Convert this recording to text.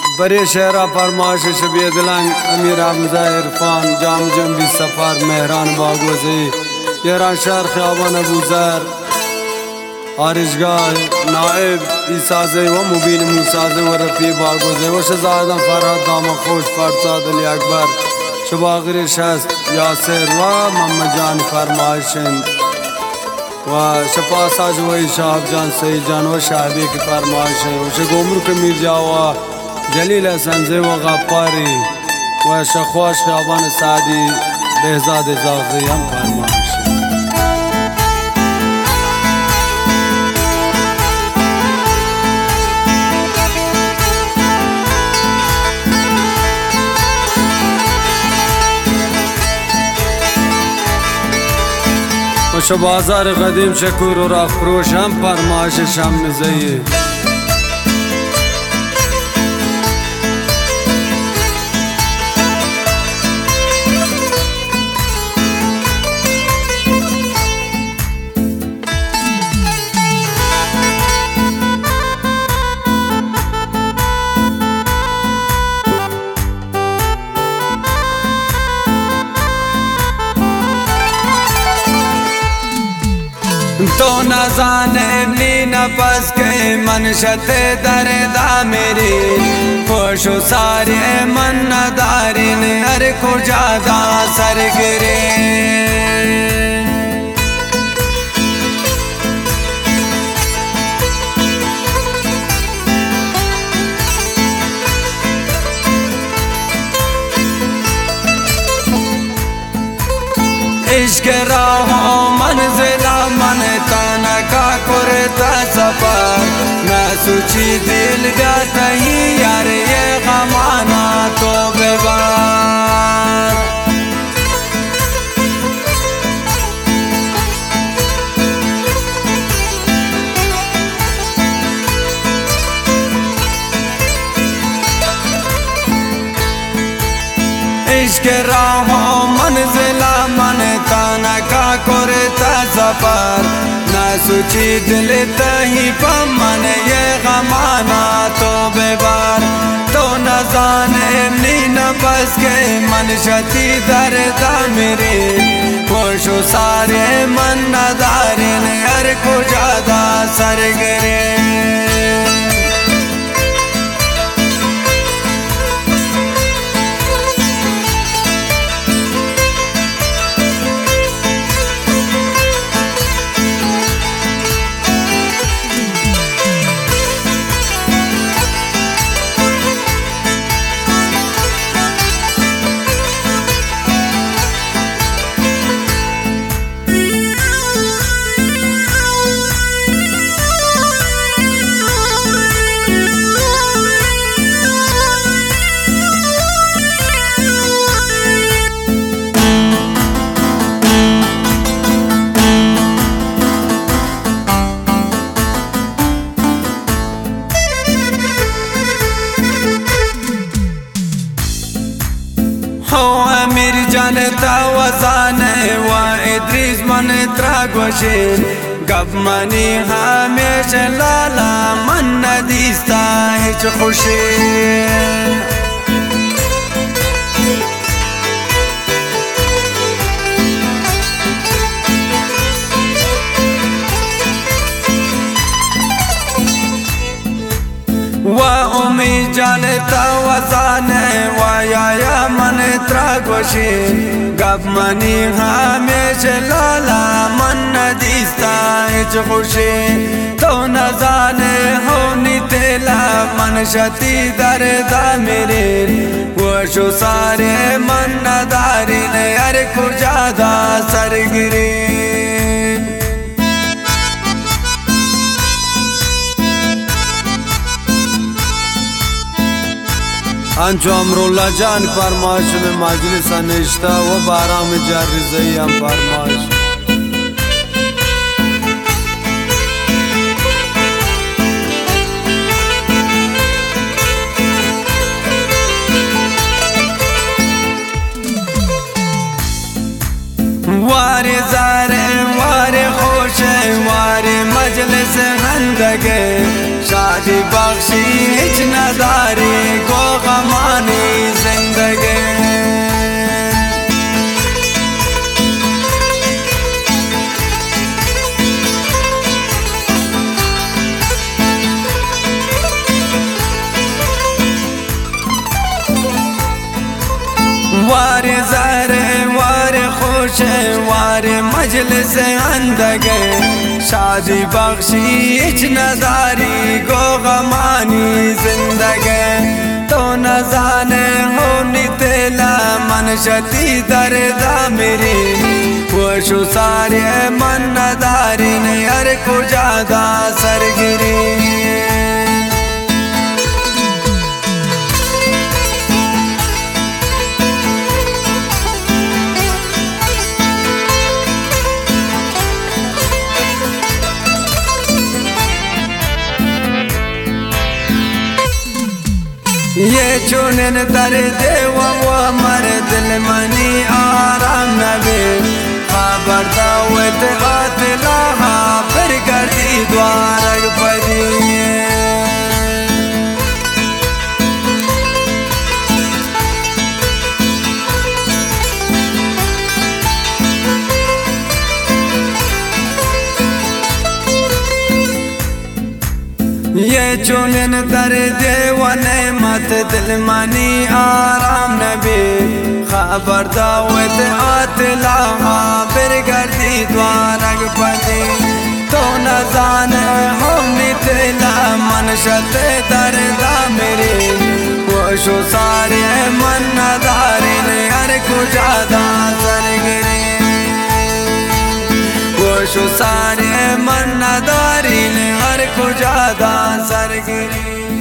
बरे शहरा फरमाश शबी दिलंग अमीर हमजा इरफान जाम जम्बी सफर मेहरान बागोजी येरान शहर ख्याबान अबूजर आरिशगाह नाइब ईसाजे व मुबीन मूसाजे व रफी बागोजे व शहजादा फरहद दामा खोश फरसाद अली अकबर शबागिर शस्त यासिर व मोहम्मद जान फरमाशिन व शफासाज व शाहब जान सईद जान व शाहबी की फरमाइश है व शगोमर के मीर जावा जलील हसन व गफ्फारी व शख्वाश ख्याबान सादी बेहजाद जाग़ी हम फरमाइश बाजार कदीम शकूर और अफरोश हम फरमाइश शम ज़ई तो न जाने नी नफस के मनशते दरदा मेरी खुशो सारे मन दारिन हर को ज्यादा सर गिरे इश्क राहों मंजिला मन ताना का कुरता सफर मैं सूची दिल जाता ही यार ये गमाना तो बेबार इश्क राहों मंजिला मन ताना का कुरता सफर न सूची दिल तही पमन ये गमाना तो बेबार तो न जाने नी न बस के मन शती दरदा मेरे खुशो सारे मन नदारिन हर को ज्यादा सर गिरे अमीर जनता वजाने व इद्रीस मन त्रागोशिन गब मनी हमेशा लाला मन नदीस्ता हिच खुशी व उम्मीद जानता वजाने व या मन त्रागोशिन गब मनी हमेशा लाला मन नदीस्ता हिच खुशी तो न जाने होनी तेला मन शती दरदा मेरे वो शो सारे मन नदारिन हर को ज्यादा सर गिरे अंचो अमरुल्ला जान फरमाइश में मजलिस निश्ता व बारह में जारी ज़ई हम फरमाइश वारे ज़ारे वारे खुश वारे मजलिस हंदगे शादी बख्शी हिच नदारी को मजलिस अंदगे शादी बख्शीच नदारी को गमानी जिंदगे तो न जाने होनी तेला मनशती दर्दा मेरी वो शो सारे मन नदारी ने हर को ज्यादा सरगिरी ये चुनन दर्द वो मर दिल मनी आराम नबे खबर दावत कातिला फिर गर्दी द्वार पदी ये चुनन दर्द व नेमत दिल मनी आराम नबी खबर दावत आतिला फिर गर्दी द्वारक पदी तो न जाने होनी तेला मनशत दर्दा मेरे वो शो सारे मन नदारी ने हर को ज्यादा सरगिरी वो शो सारे मन नदारी ने हर को ज्यादा सरगिरी।